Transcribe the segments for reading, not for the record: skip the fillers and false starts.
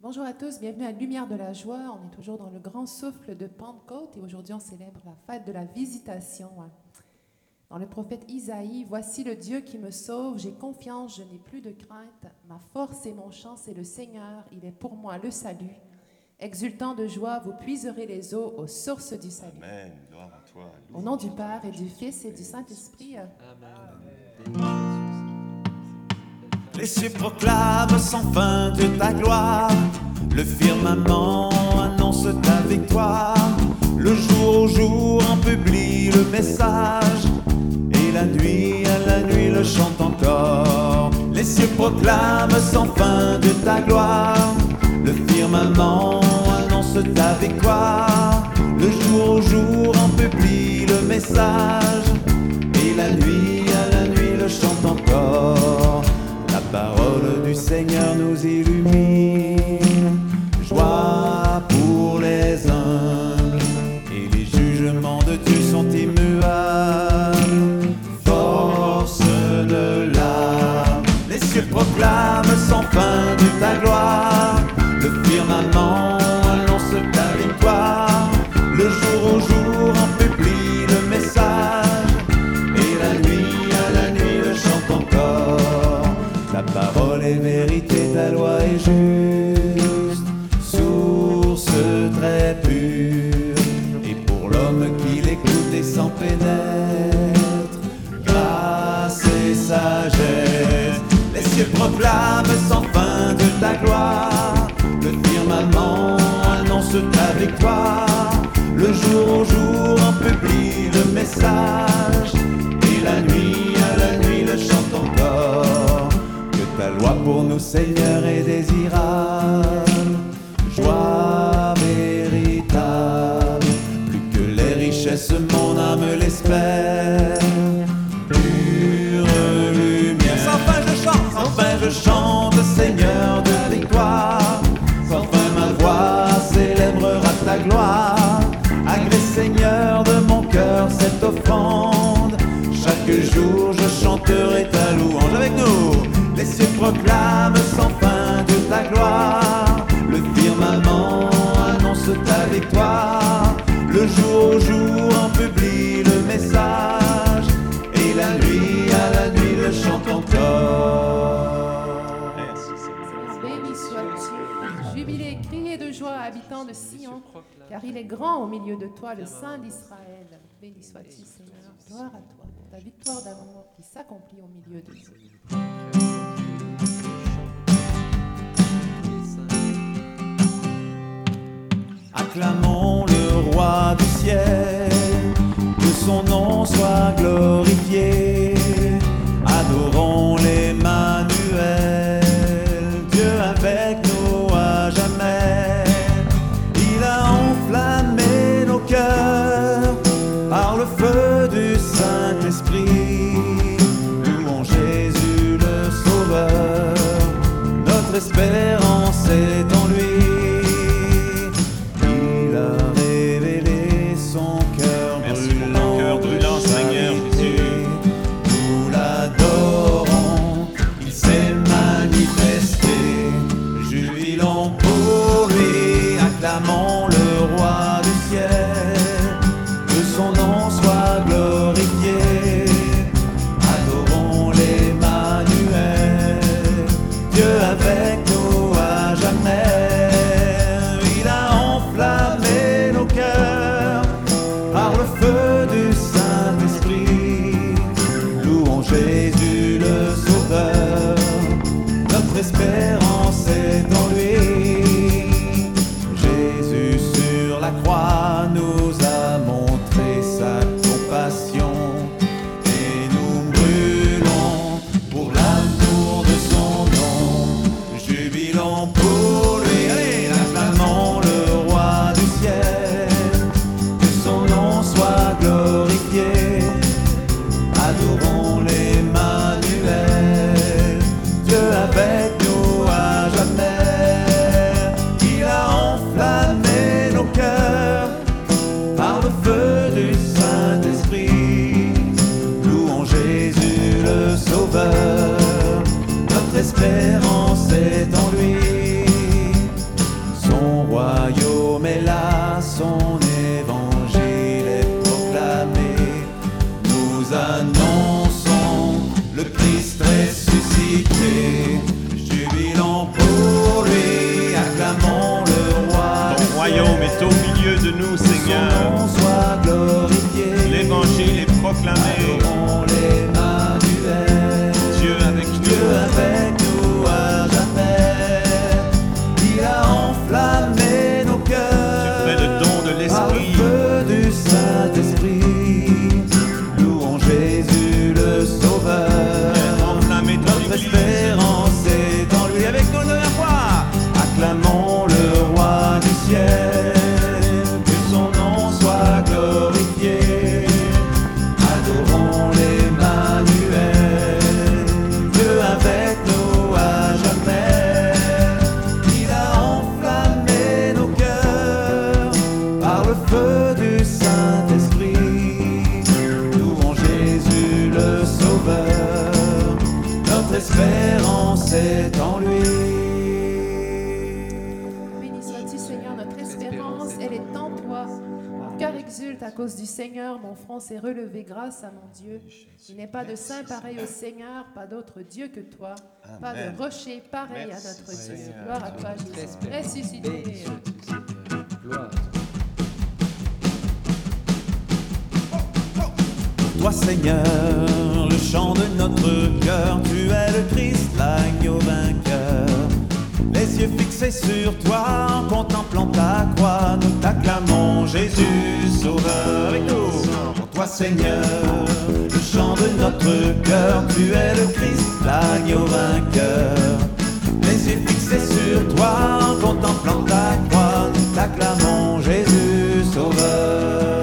Bonjour à tous, bienvenue à Lumière de la Joie. On est toujours dans le grand souffle de Pentecôte et aujourd'hui on célèbre la fête de la Visitation. Dans le prophète Isaïe, « Voici le Dieu qui me sauve, j'ai confiance, je n'ai plus de crainte. Ma force et mon chant, c'est le Seigneur, il est pour moi le salut. Exultant de joie, vous puiserez les eaux aux sources du salut. » Amen, gloire à toi. Au nom du Père et du Fils et du Saint-Esprit. Les cieux proclament sans fin de ta gloire. Le firmament annonce ta victoire. Le jour au jour en publie le message. Et la nuit à la nuit le chante encore. Les cieux proclament sans fin de ta gloire. Le firmament annonce ta victoire. Le jour au jour en publie le message. Et la nuit à la nuit le chante encore. La parole du Seigneur nous illumine. Joie pour les humbles. Et les jugements de Dieu sont immuables. Force de l'âme. Les cieux proclament sans fin de ta gloire. Le firmament annonce ta victoire. Le jour au jour en publie le message. Et la nuit à la nuit le chante encore. Ta parole est vérité, ta loi est juste, source très pure. Et pour l'homme qui l'écoute et s'en pénètre, grâce et sagesse. Les cieux proclament sans fin de ta gloire. Le firmament annonce ta victoire. Le jour au jour en publie le message. Et la nuit à la nuit le chante encore. Ta loi pour nous, Seigneur, est désirable. Joie véritable. Plus que les richesses, mon âme l'espère. Pure lumière. Sans fin je chante, sans fin je chante, Seigneur de victoire. Sans fin ma voix célébrera ta gloire. Agrée, Seigneur, de mon cœur cette offrande. Chaque jour je chanterai ta louange avec nous. Les cieux proclament sans fin de ta gloire. Le firmament annonce ta victoire. Le jour au jour en publie le message. Et la nuit à la nuit le chante encore. Merci, Seigneur, béni sois-tu. Jubilez, criez de joie, habitants de Sion, car il est grand au milieu de toi, le Saint d'Israël. Béni sois-tu, Seigneur. Gloire à toi pour ta victoire d'amour qui s'accomplit au milieu de nous. Acclamons le roi du ciel, que son nom soit glorifié. Adorons l'Emmanuel, Dieu avec nous à jamais. Il a enflammé nos cœurs par le feu du Saint-Esprit. Louons Jésus le Sauveur, notre espérance est en lui. Acclamons le roi du ciel, que son nom soit glorifié. Adorons l'Emmanuel, Dieu avec nous à jamais. Il a enflammé nos cœurs par le feu du Saint-Esprit. Louons Jésus le Sauveur, notre espérance est en lui. La croix nous a montré sa compassion et nous brûlons pour l'amour de son nom. Jubilons pour lui, allez, acclamons le roi du ciel, que son nom soit glorifié. Adorons l'Emmanuel, Dieu avec nous à jamais. Il a enflammé nos cœurs par le feu du Saint-Esprit. Louons Jésus le Sauveur, notre espérance est en lui. Seigneur. son nom soit glorifié. L'évangile est proclamé. Adorons l'Emmanuel. Dieu avec Dieu nous. avec nous à jamais. Il a enflammé nos Tu cœurs fais le don de par le l'Esprit. feu du Saint-Esprit. Louons Jésus le Sauveur. Enflammé ton Notre Église. espérance est en lui. Avec nous de la foi, acclamons le roi du ciel. Que son nom soit glorifié. Adorons l'Emmanuel. Dieu avec nous à jamais. Il a enflammé nos cœurs par le feu du Saint-Esprit. Louons Jésus le Sauveur. Notre espérance est en lui. Béni sois-tu, Seigneur, notre espérance, elle est en toi. Mon cœur exulte à cause du Seigneur, mon front s'est relevé grâce à mon Dieu. Il n'est pas de saint pareil au Seigneur, pas d'autre Dieu que toi, pas de rocher pareil à notre Dieu. Seigneur. Gloire à toi, Jésus. Ressuscité. Gloire. Toi Seigneur, le chant de notre cœur, tu es le Christ, l'agneau vainqueur. Les yeux fixés sur toi, en contemplant ta croix, nous t'acclamons Jésus, Sauveur. Avec nous, pour toi Seigneur, le chant de notre cœur, tu es le Christ, l'agneau vainqueur. Les yeux fixés sur toi, en contemplant ta croix, nous t'acclamons Jésus, Sauveur.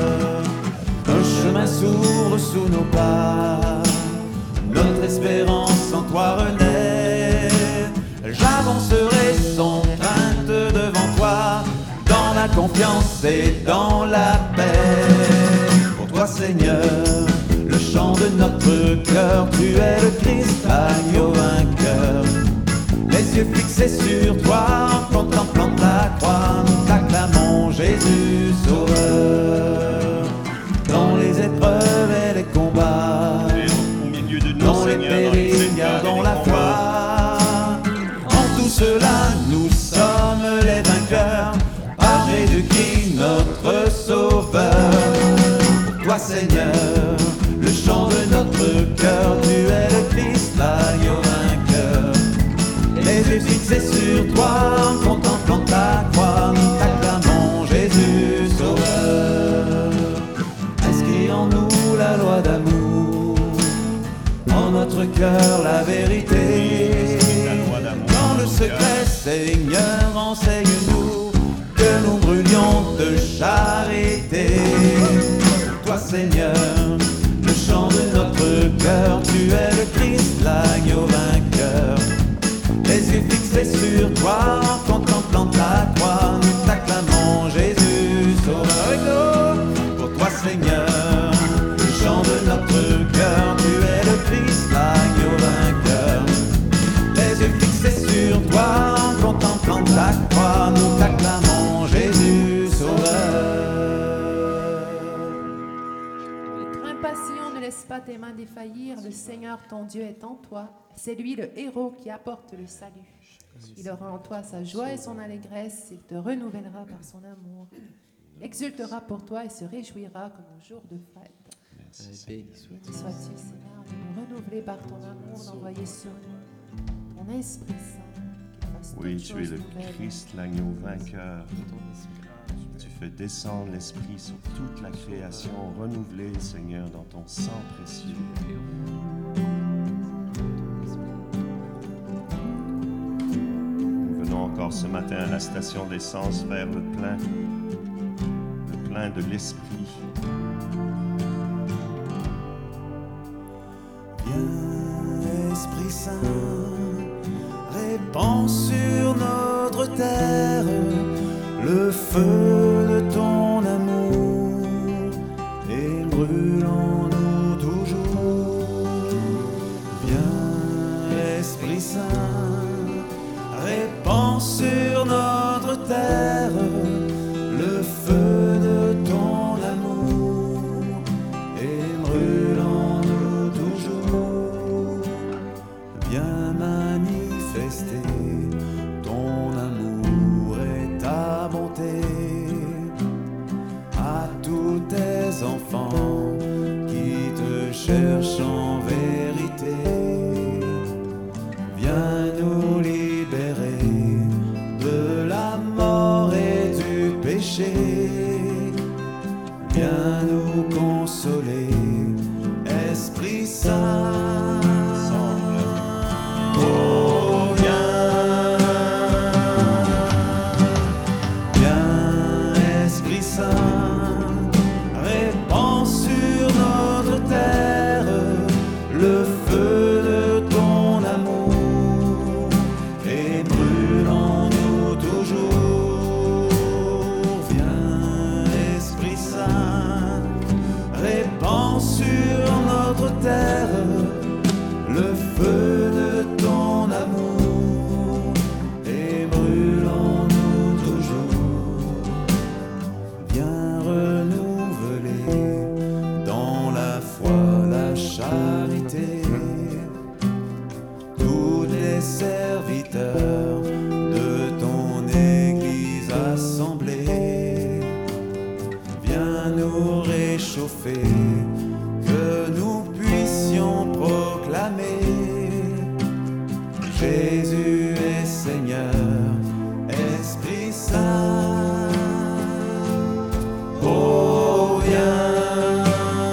Un chemin s'ouvre sous nos pas, notre espérance en toi renaît. J'avancerai sans crainte devant toi, dans la confiance et dans la paix. Pour toi Seigneur, le chant de notre cœur, tu es le Christ, l'agneau vainqueur. Les yeux fixés sur toi, en contemplant ta croix, nous t'acclamons Jésus, Sauveur. Dans les épreuves et les combats, Au milieu de nous, dans les Seigneur, dans les périls, épreuves et gardons les la combats. foi. En tout cela, nous sommes les vainqueurs, par Jésus-Christ, notre Sauveur. Pour toi, Seigneur, le chant de notre cœur, tu es le Christ, l'agneau vainqueur. Les yeux fixés sur toi, en contemplant ta croix, nous t'acclamons Jésus, Sauveur. Inscris en nous la loi d'amour, en notre cœur la vérité. La loi d'amour. Dans le secret, Seigneur, enseigne-nous que nous brûlions de charité. Pour toi, Seigneur, le chant de notre cœur, tu es le Christ, l'agneau vainqueur. Les yeux fixés sur toi, en contemplant ta croix, nous t'acclamons Jésus, Sauveur. Avec nous, pour toi Seigneur, le chant de notre cœur, tu es le Christ, l'agneau vainqueur. Les yeux fixés sur toi, en contemplant ta croix, nous t'acclamons Jésus, Sauveur. Être impatient, ne laisse pas tes mains défaillir. Le Seigneur, ton Dieu, est en toi. C'est lui le héros qui apporte le salut. Il aura en toi sa joie et son allégresse. Il te renouvellera par son amour. Exultera pour toi et se réjouira comme au jour de fête. Béni soit. Béni sois-tu, Seigneur, de nous renouveler par ton amour, d'envoyer sur nous ton Esprit Saint. qu'il fasse Oui, toutes tu es choses le nouvelles. Christ, l'agneau vainqueur. Tu fais descendre l'Esprit sur toute la création, renouvelée, Seigneur, dans ton sang précieux. Nous venons encore ce matin à la station d'essence vers le plein de l'Esprit. Viens, Esprit Saint, répands sur notre terre le feu de ton amour et brûle en nous toujours. Viens, Esprit Saint, répands sur notre terre le feu de ton amour et brûle en nous toujours. Viens manifester ton amour et ta bonté à enfants qui te cherchent en vérité. Viens nous libérer de la mort et du péché. Viens nous consoler, Esprit Saint. Oh, viens, viens, Esprit Saint, répands sur notre terre le feu de ton amour et brûle en nous toujours. Viens, Esprit Saint, répands sur notre terre le feu de ton amour et brûle en nous toujours. Viens renouveler dans la foi, la charité, tous les serviteurs de ton Église assemblée. Viens nous réchauffer, que nous puissions proclamer Jésus est Seigneur, Esprit Saint. Oh, viens,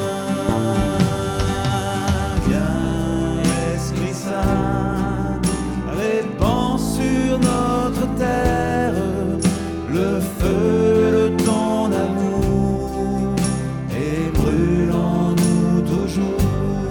viens, Esprit Saint, répands sur notre terre le feu de ton amour et brûle en nous toujours.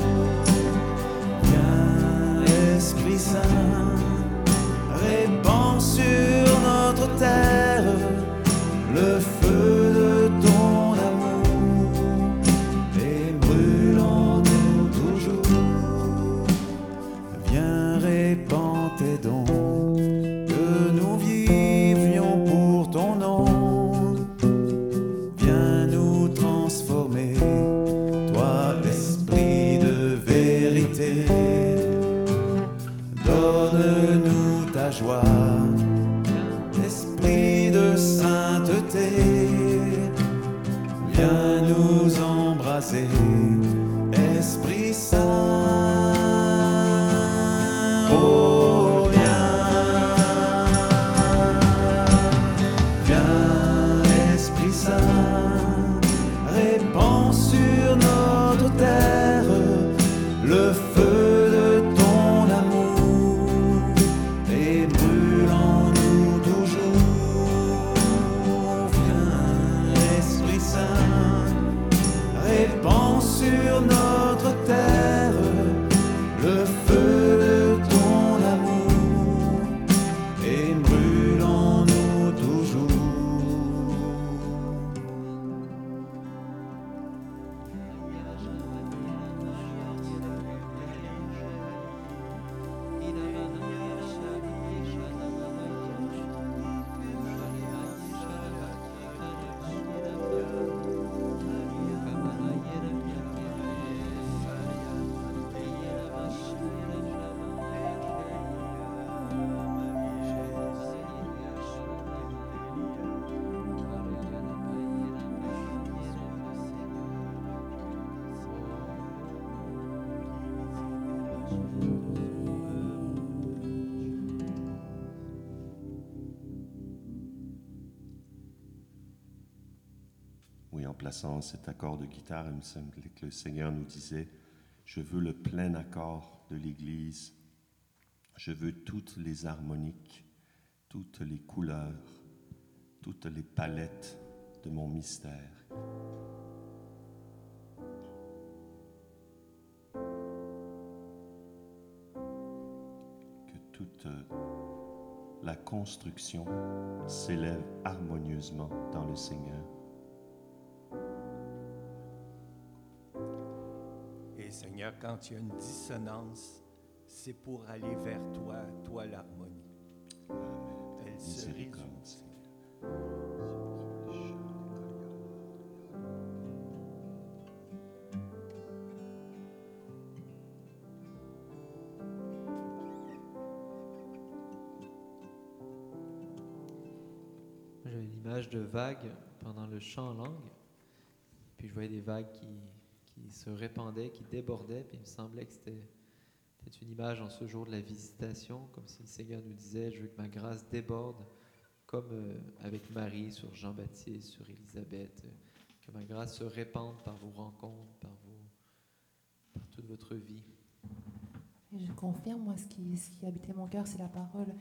Viens, Esprit Saint, répands sur notre terre le feu de ton amour et brûle en nous toujours. Viens, répands tes dons, que nous vivions pour ton nom. Viens nous transformer, toi, Esprit de vérité. Donne-nous ta joie, Esprit de sainteté. Viens nous embraser, Esprit Saint. Oh, viens, Esprit Saint, répands sur notre terre le feu de ton amour et brûle en nous toujours. Viens, Esprit Saint, répands sur notre terre le feu de ton amour et brûle en nous toujours. Oui, en plaçant cet accord de guitare, il me semblait que le Seigneur nous disait « Je veux le plein accord de l'Église, je veux toutes les harmoniques, toutes les couleurs, toutes les palettes de mon mystère. » Que toute la construction s'élève harmonieusement dans le Seigneur. Et Seigneur, quand il y a une dissonance, c'est pour aller vers toi, toi l'harmonie. Amen. Elle se Miséricorde, résout. Seigneur. J'ai une image de vague pendant le chant en langue. puis je voyais des vagues qui se répandaient, qui débordaient, puis il me semblait que c'était une image en ce jour de la visitation, comme si le Seigneur nous disait, je veux que ma grâce déborde, comme avec Marie sur Jean-Baptiste, sur Élisabeth, que ma grâce se répande par vos rencontres, par toute votre vie. Et je confirme, moi, ce qui habitait mon cœur, c'est la parole.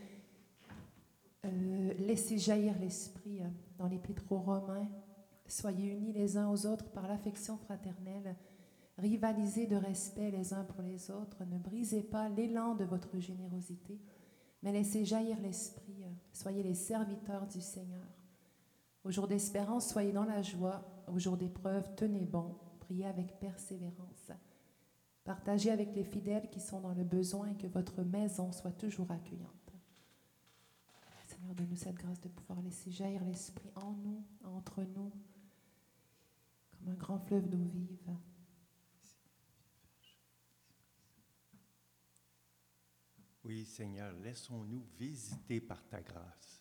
Laissez jaillir l'esprit dans l'Épître aux Romains. Soyez unis les uns aux autres par l'affection fraternelle. Rivalisez de respect les uns pour les autres. Ne brisez pas l'élan de votre générosité, mais laissez jaillir l'esprit. Soyez les serviteurs du Seigneur. Au jour d'espérance, soyez dans la joie. Au jour d'épreuve, tenez bon. Priez avec persévérance. Partagez avec les fidèles qui sont dans le besoin et que votre maison soit toujours accueillante. Seigneur, donne-nous cette grâce de pouvoir laisser jaillir l'esprit en nous, entre nous, comme un grand fleuve d'eau vive. Oui, Seigneur, laissons-nous visiter par ta grâce.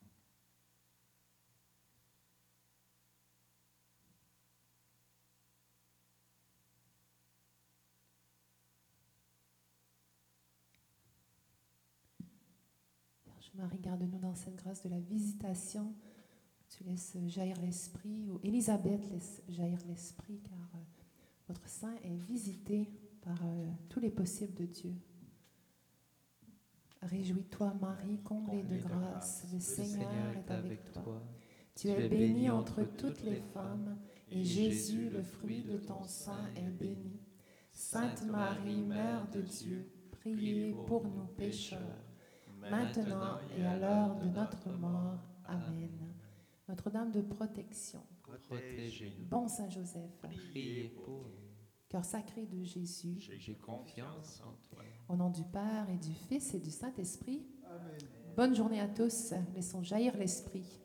Vierge Marie, garde-nous dans cette grâce de la visitation. Tu laisses jaillir l'esprit, ou Élisabeth laisse jaillir l'esprit, car votre sein est visité par tous les possibles de Dieu. Réjouis-toi, Marie, comblée de grâce, le Seigneur est avec toi. Tu es bénie entre toutes les femmes, et Jésus, le fruit de ton sein, est béni. Sainte Marie, Mère de Dieu, priez pour nous pécheurs, maintenant et à l'heure de notre mort. Amen. Notre-Dame de protection, Protégez-nous. bon Saint Joseph, Priez pour nous. cœur sacré de Jésus, J'ai confiance en toi. au nom du Père et du Fils et du Saint-Esprit. Amen. Bonne journée à tous. Laissons jaillir l'esprit.